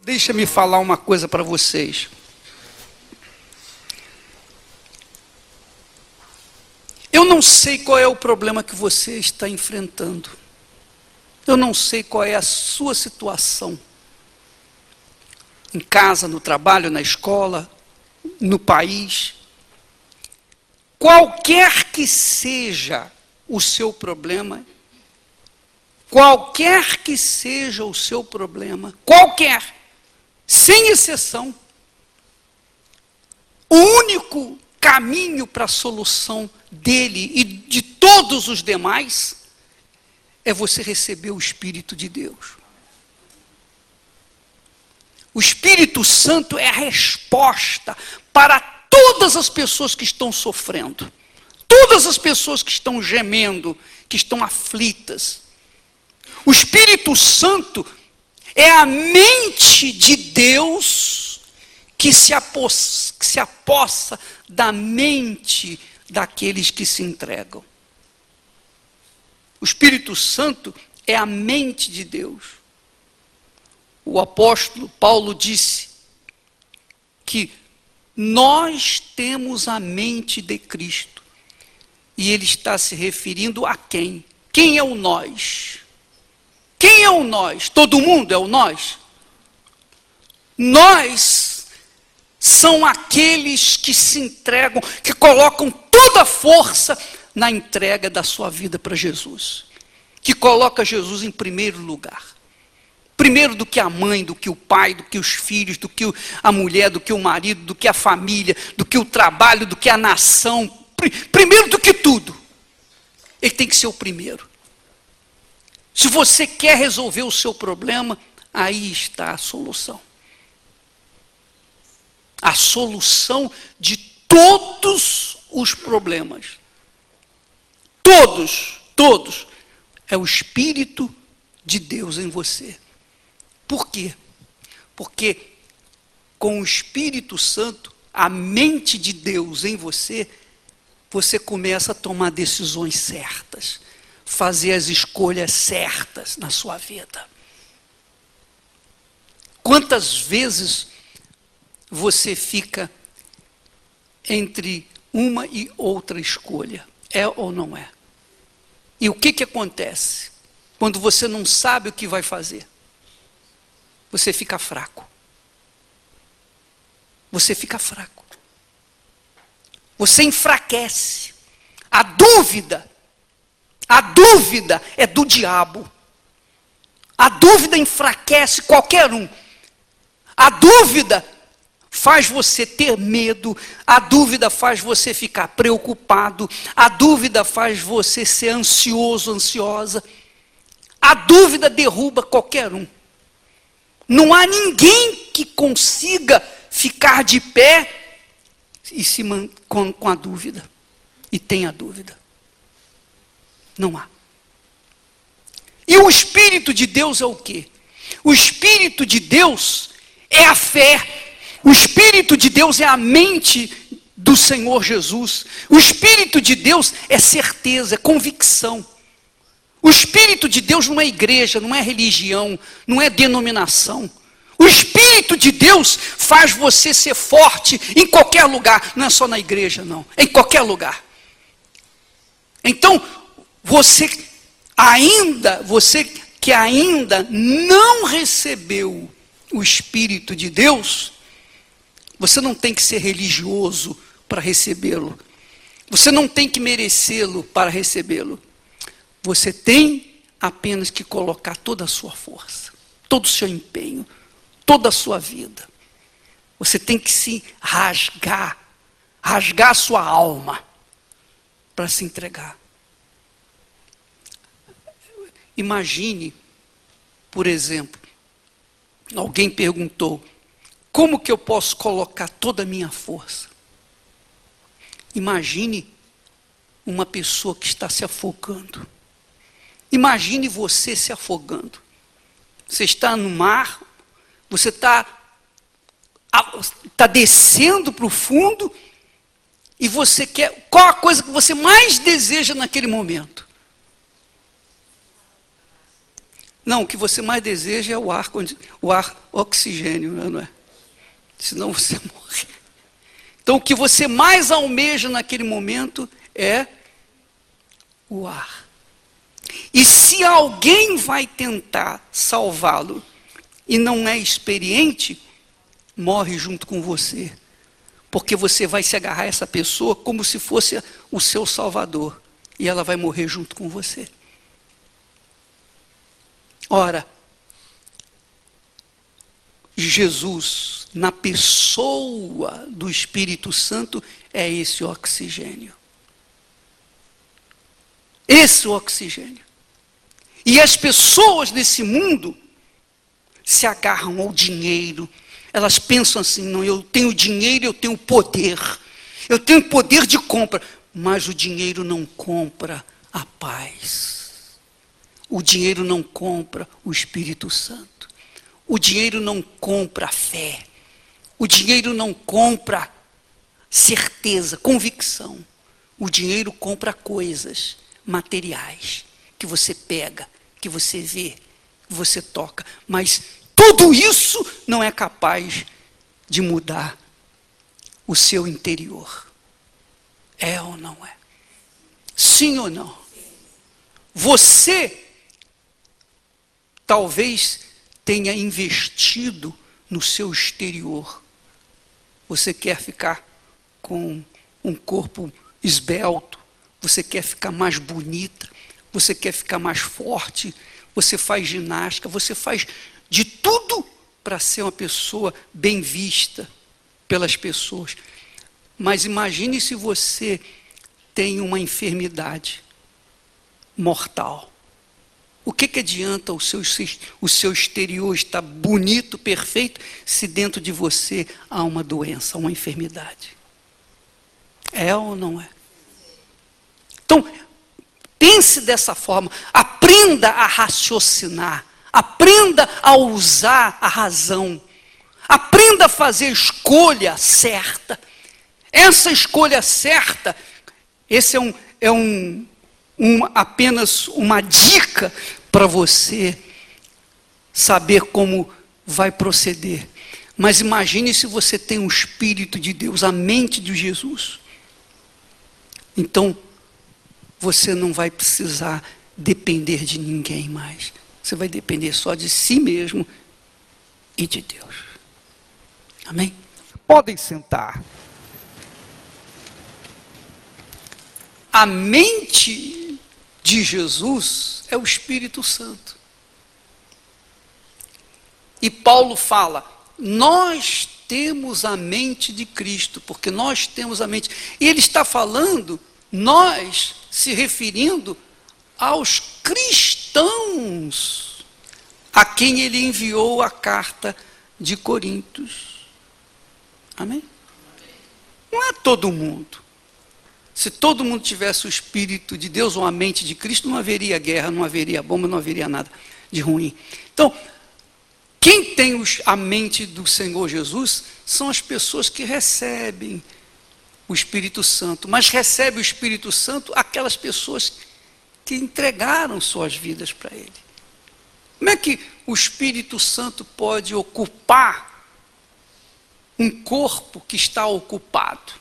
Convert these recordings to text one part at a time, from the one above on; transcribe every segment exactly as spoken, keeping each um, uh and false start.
Deixa-me falar uma coisa para vocês. Eu não sei qual é o problema que você está enfrentando. Eu não sei qual é a sua situação. Em casa, no trabalho, na escola, no país. Qualquer que seja o seu problema, qualquer que seja o seu problema, qualquer, sem exceção, o único caminho para a solução dele e de todos os demais é você receber o Espírito de Deus. O Espírito Santo é a resposta para todas as pessoas que estão sofrendo, todas as pessoas que estão gemendo, que estão aflitas. O Espírito Santo é a mente de Deus que se apossa, que se apossa da mente daqueles que se entregam. O Espírito Santo é a mente de Deus. O apóstolo Paulo disse que nós temos a mente de Cristo. E ele está se referindo a quem? Quem é o nós? Quem é o nós? Todo mundo é o nós? Nós são aqueles que se entregam, que colocam toda a força na entrega da sua vida para Jesus. Que coloca Jesus em primeiro lugar. Primeiro do que a mãe, do que o pai, do que os filhos, do que a mulher, do que o marido, do que a família, do que o trabalho, do que a nação. Primeiro do que tudo. Ele tem que ser o primeiro. Se você quer resolver o seu problema, aí está a solução. A solução de todos os problemas. Todos, todos. É o Espírito de Deus em você. Por quê? Porque com o Espírito Santo, a mente de Deus em você, você começa a tomar decisões certas, fazer as escolhas certas na sua vida. Quantas vezes você fica entre uma e outra escolha? É ou não é? E o que que acontece? Quando você não sabe o que vai fazer? Você fica fraco. Você fica fraco. Você enfraquece. A dúvida, a dúvida é do diabo. A dúvida enfraquece qualquer um. A dúvida faz você ter medo, a dúvida faz você ficar preocupado, a dúvida faz você ser ansioso, ansiosa. A dúvida derruba qualquer um. Não há ninguém que consiga ficar de pé e se man- com, com a dúvida. E tenha dúvida. Não há. E o Espírito de Deus é o quê? O Espírito de Deus é a fé. O Espírito de Deus é a mente do Senhor Jesus. O Espírito de Deus é certeza, é convicção. O Espírito de Deus não é igreja, não é religião, não é denominação. O Espírito de Deus faz você ser forte em qualquer lugar. Não é só na igreja, não. É em qualquer lugar. Então, você ainda, você que ainda não recebeu o Espírito de Deus, você não tem que ser religioso para recebê-lo. Você não tem que merecê-lo para recebê-lo. Você tem apenas que colocar toda a sua força, todo o seu empenho, toda a sua vida. Você tem que se rasgar, rasgar a sua alma para se entregar. Imagine, por exemplo, alguém perguntou, como que eu posso colocar toda a minha força? Imagine uma pessoa que está se afogando. Imagine você se afogando. Você está no mar, você está, está descendo para o fundo, e você quer, qual a coisa que você mais deseja naquele momento? Não, o que você mais deseja é o ar, o ar oxigênio, não é? Senão você morre. Então, o que você mais almeja naquele momento é o ar. E se alguém vai tentar salvá-lo e não é experiente, morre junto com você. Porque você vai se agarrar a essa pessoa como se fosse o seu salvador. E ela vai morrer junto com você. Ora, Jesus, na pessoa do Espírito Santo, é esse oxigênio. Esse oxigênio. E as pessoas desse mundo se agarram ao dinheiro. Elas pensam assim, não, eu tenho dinheiro, eu tenho poder. Eu tenho poder de compra. Mas o dinheiro não compra a paz. O dinheiro não compra o Espírito Santo. O dinheiro não compra a fé. O dinheiro não compra certeza, convicção. O dinheiro compra coisas materiais que você pega, que você vê, que você toca. Mas tudo isso não é capaz de mudar o seu interior. É ou não é? Sim ou não? Você talvez tenha investido no seu exterior. Você quer ficar com um corpo esbelto, você quer ficar mais bonita, você quer ficar mais forte, você faz ginástica, você faz de tudo para ser uma pessoa bem vista pelas pessoas. Mas imagine se você tem uma enfermidade mortal. O que, que adianta o seu, o seu exterior estar bonito, perfeito, se dentro de você há uma doença, uma enfermidade? É ou não é? Então, pense dessa forma, aprenda a raciocinar, aprenda a usar a razão, aprenda a fazer a escolha certa. Essa escolha certa, esse é um, é um, um apenas uma dica para você saber como vai proceder. Mas imagine se você tem o Espírito de Deus, a mente de Jesus. Então, você não vai precisar depender de ninguém mais. Você vai depender só de si mesmo e de Deus. Amém? Podem sentar. A mente de Jesus é o Espírito Santo. E Paulo fala, nós temos a mente de Cristo, porque nós temos a mente. E ele está falando, nós, se referindo aos cristãos, a quem ele enviou a carta de Coríntios. Amém? Não é todo mundo. Se todo mundo tivesse o Espírito de Deus ou a mente de Cristo, não haveria guerra, não haveria bomba, não haveria nada de ruim. Então, quem tem a mente do Senhor Jesus são as pessoas que recebem o Espírito Santo. Mas recebe o Espírito Santo aquelas pessoas que entregaram suas vidas para Ele. Como é que o Espírito Santo pode ocupar um corpo que está ocupado?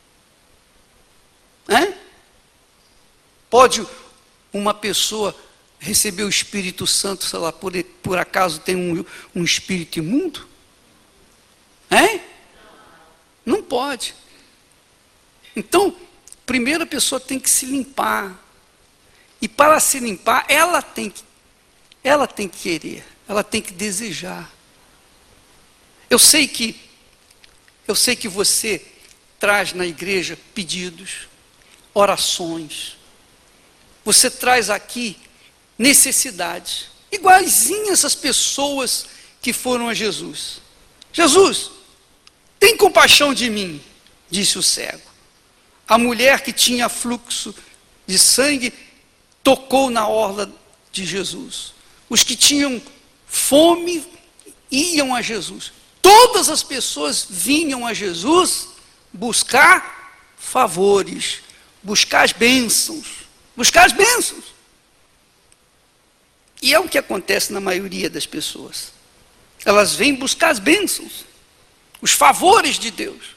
É? Pode uma pessoa receber o Espírito Santo, sei lá, por, por acaso tem um, um espírito imundo? É? Não pode. Então, primeiro a pessoa tem que se limpar. E para se limpar, ela tem que, ela tem que querer, ela tem que desejar. Eu sei que, eu sei que você traz na igreja pedidos, orações. Você traz aqui necessidades, iguaizinhas às pessoas que foram a Jesus. Jesus, tem compaixão de mim, disse o cego. A mulher que tinha fluxo de sangue tocou na orla de Jesus. Os que tinham fome iam a Jesus. Todas as pessoas vinham a Jesus buscar favores, buscar as bênçãos, buscar as bênçãos. E é o que acontece na maioria das pessoas. Elas vêm buscar as bênçãos, os favores de Deus.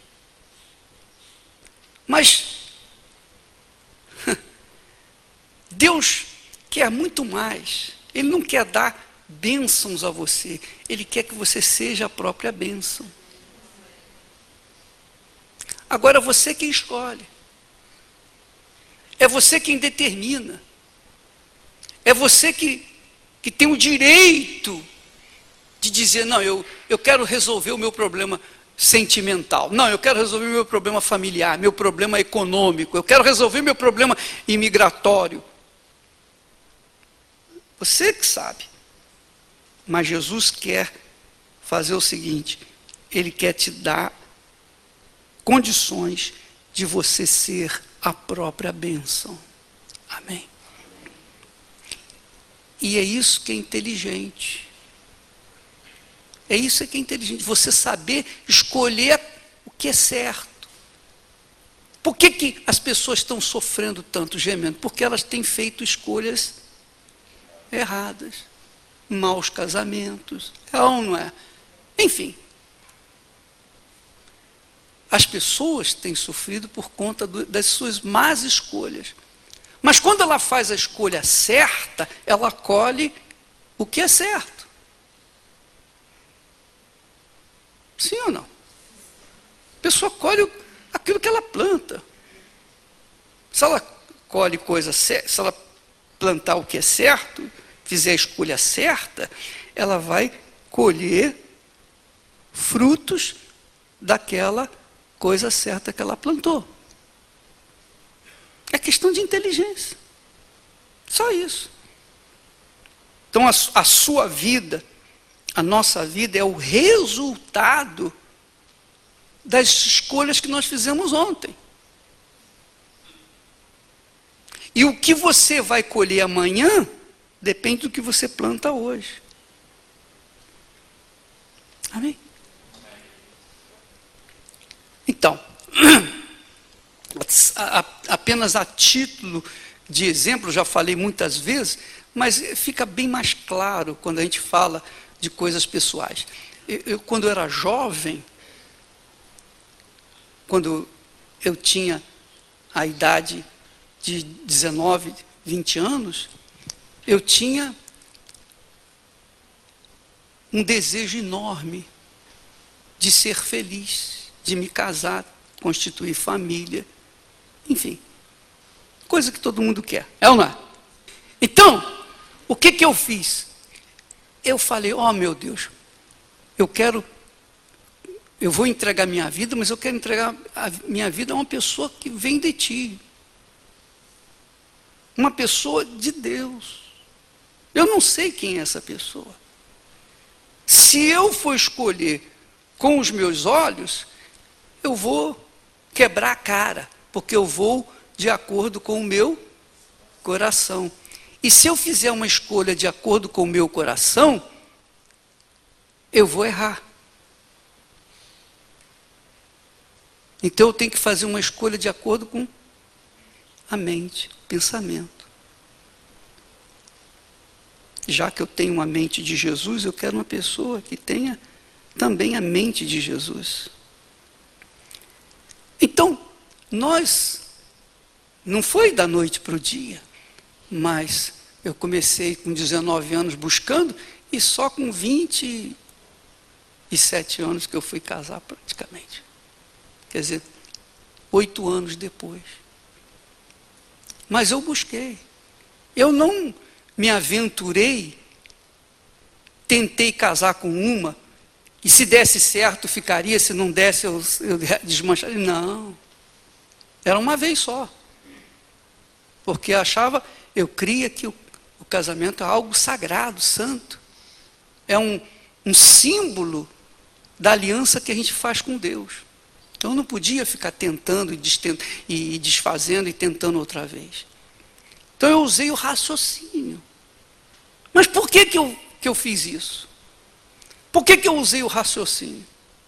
Mas Deus quer muito mais. Ele não quer dar bênçãos a você. Ele quer que você seja a própria bênção. Agora você quem escolhe. É você quem determina. É você que, que tem o direito de dizer, não, eu, eu quero resolver o meu problema sentimental. Não, eu quero resolver o meu problema familiar, meu problema econômico. Eu quero resolver meu problema imigratório. Você que sabe. Mas Jesus quer fazer o seguinte, Ele quer te dar condições de você ser a própria bênção. Amém? E é isso que é inteligente. É isso que é inteligente. Você saber escolher o que é certo. Por que, que as pessoas estão sofrendo tanto, gemendo? Porque elas têm feito escolhas erradas. Maus casamentos. É ou não é? Enfim. As pessoas têm sofrido por conta do, das suas más escolhas. Mas quando ela faz a escolha certa, ela colhe o que é certo. Sim ou não? A pessoa colhe aquilo que ela planta. Se ela colhe coisa certa, se ela plantar o que é certo, fizer a escolha certa, ela vai colher frutos daquela coisa certa que ela plantou. É questão de inteligência. Só isso. Então a, a sua vida, a nossa vida é o resultado das escolhas que nós fizemos ontem. E o que você vai colher amanhã depende do que você planta hoje. Amém? Então, apenas a título de exemplo, já falei muitas vezes, mas fica bem mais claro quando a gente fala de coisas pessoais. Eu, eu, quando eu era jovem, quando eu tinha a idade de dezenove, vinte anos, eu tinha um desejo enorme de ser feliz, de me casar, constituir família, enfim, coisa que todo mundo quer, é ou não é? Então, o que que eu fiz? Eu falei, ó oh, meu Deus, eu quero, eu vou entregar minha vida, mas eu quero entregar a minha vida a uma pessoa que vem de ti, uma pessoa de Deus. Eu não sei quem é essa pessoa. Se eu for escolher com os meus olhos, eu vou quebrar a cara, porque eu vou de acordo com o meu coração. E se eu fizer uma escolha de acordo com o meu coração, eu vou errar. Então eu tenho que fazer uma escolha de acordo com a mente, o pensamento. Já que eu tenho uma mente de Jesus, eu quero uma pessoa que tenha também a mente de Jesus. Então, nós, não foi da noite para o dia, mas eu comecei com dezenove anos buscando, e só com vinte e sete anos que eu fui casar praticamente. Quer dizer, oito anos depois. Mas eu busquei. Eu não me aventurei, tentei casar com uma, e se desse certo ficaria, se não desse eu, eu desmancharia. Não, era uma vez só. Porque achava, eu cria que o, o casamento é algo sagrado, santo. É um, um símbolo da aliança que a gente faz com Deus. Então eu não podia ficar tentando e desfazendo e tentando outra vez. Então eu usei o raciocínio. Mas por que que eu, que eu fiz isso? Por que que eu usei o raciocínio?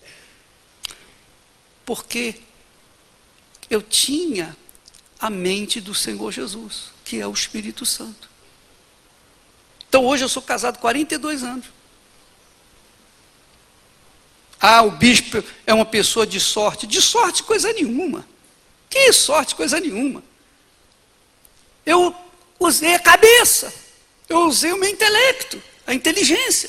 Porque eu tinha a mente do Senhor Jesus, que é o Espírito Santo. Então hoje eu sou casado há quarenta e dois anos. Ah, o bispo é uma pessoa de sorte. De sorte coisa nenhuma. Que sorte coisa nenhuma. Eu usei a cabeça. Eu usei o meu intelecto, a inteligência.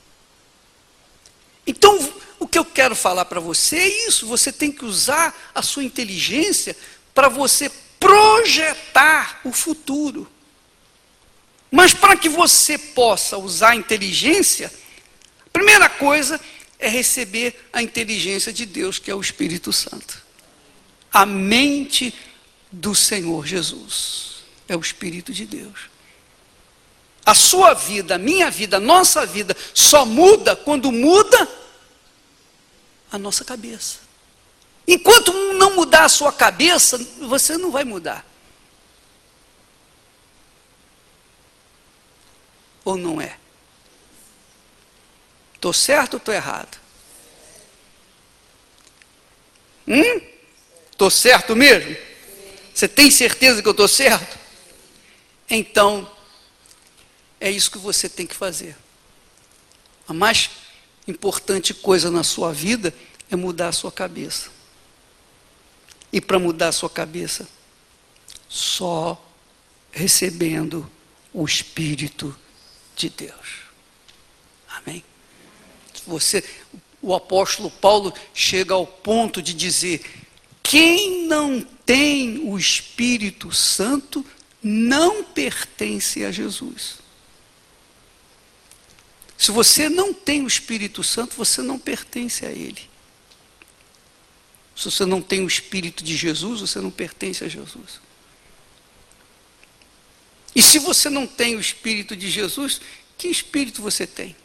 Então, o que eu quero falar para você é isso. Você tem que usar a sua inteligência para você projetar o futuro. Mas para que você possa usar a inteligência, a primeira coisa é receber a inteligência de Deus, que é o Espírito Santo. A mente do Senhor Jesus é o Espírito de Deus. A sua vida, a minha vida, a nossa vida só muda quando muda a nossa cabeça. Enquanto não mudar a sua cabeça, você não vai mudar. Ou não é? Estou certo ou estou errado? Hum? Estou certo mesmo? Você tem certeza que eu estou certo? Então, é isso que você tem que fazer. A mais importante coisa na sua vida é mudar a sua cabeça. E para mudar a sua cabeça, só recebendo o Espírito de Deus. Amém? Você, o apóstolo Paulo chega ao ponto de dizer: quem não tem o Espírito Santo não pertence a Jesus. Se você não tem o Espírito Santo, você não pertence a Ele. Se você não tem o Espírito de Jesus, você não pertence a Jesus. E se você não tem o Espírito de Jesus, que Espírito você tem?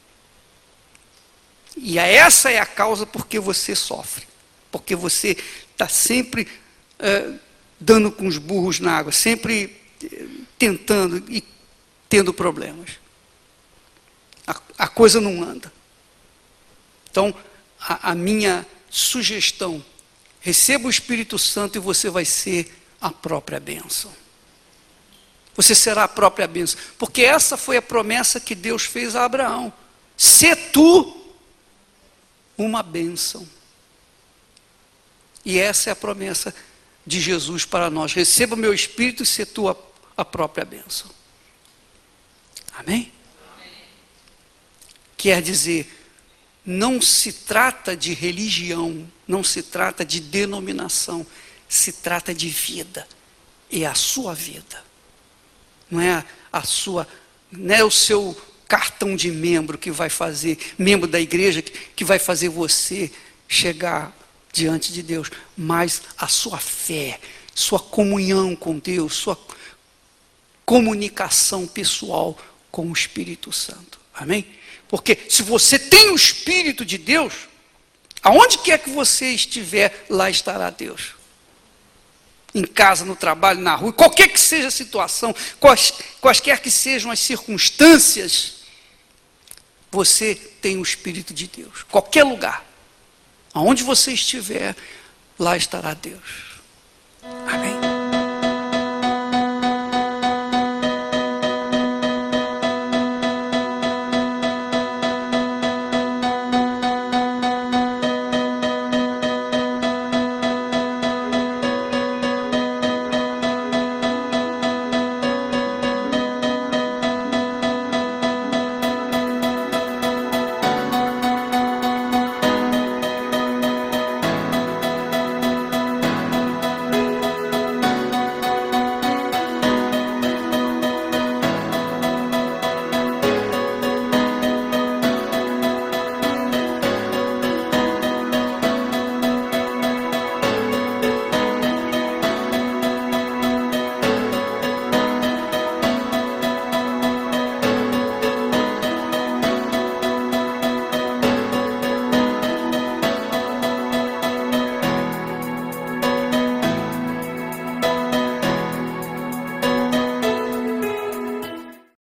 E essa é a causa porque você sofre. Porque você está sempre é, dando com os burros na água, sempre é, tentando e tendo problemas. A, a coisa não anda. Então, a, a minha sugestão, receba o Espírito Santo e você vai ser a própria bênção. Você será a própria bênção. Porque essa foi a promessa que Deus fez a Abraão. Sê tu uma bênção. E essa é a promessa de Jesus para nós. Receba o meu Espírito e sê tu a, a própria bênção. Amém? Amém? Quer dizer, não se trata de religião, não se trata de denominação, se trata de vida. É a sua vida. Não é a sua, não é o seu cartão de membro que vai fazer, membro da igreja, que, que vai fazer você chegar diante de Deus, mas a sua fé, sua comunhão com Deus, sua comunicação pessoal com o Espírito Santo. Amém? Porque se você tem o Espírito de Deus, aonde quer que você estiver, lá estará Deus. Em casa, no trabalho, na rua, qualquer que seja a situação, quais, quaisquer que sejam as circunstâncias, você tem o Espírito de Deus. Qualquer lugar, aonde você estiver, lá estará Deus. Amém?